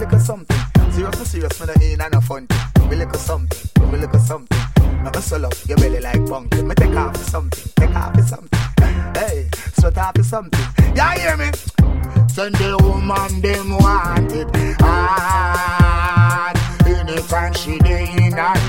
little something. Serious, man, ain't no fun thing. Give me little something. Never swell up your belly like pumpkin. Me take off for something. Hey, sweat off for something. Y'all hear me? Send the woman them want it hard. Anytime she dey in her